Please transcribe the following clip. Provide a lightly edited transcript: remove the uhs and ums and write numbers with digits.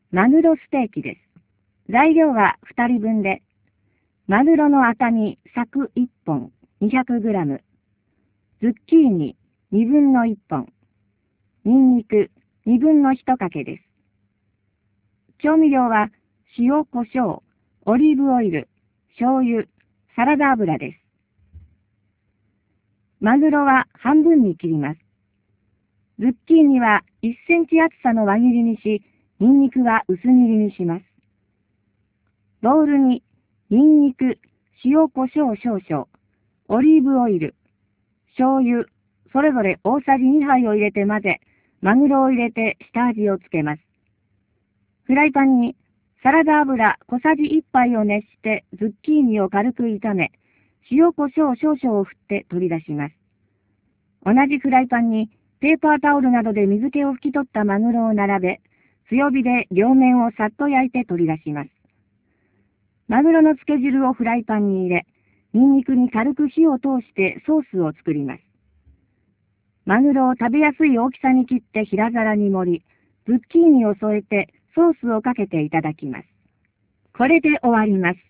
マグロステーキです。材料は2人分で、マグロの赤身柵1本 200g、ズッキーニ2分の1本、ニンニク2分の1かけです。調味料は塩、胡椒、オリーブオイル、醤油、サラダ油です。マグロは半分に切ります。ズッキーニは1センチ厚さの輪切りにし、ニンニクは薄切りにします。ボウルにニンニク、塩コショウ少々、オリーブオイル、醤油、それぞれ大さじ2杯を入れて混ぜ、マグロを入れて下味をつけます。フライパンにサラダ油小さじ1杯を熱してズッキーニを軽く炒め、塩コショウ少々を振って取り出します。同じフライパンにペーパータオルなどで水気を拭き取ったマグロを並べ、強火で両面をさっと焼いて取り出します。マグロの漬け汁をフライパンに入れ、ニンニクに軽く火を通してソースを作ります。マグロを食べやすい大きさに切って平皿に盛り、ズッキーニを添えてソースをかけていただきます。これで終わります。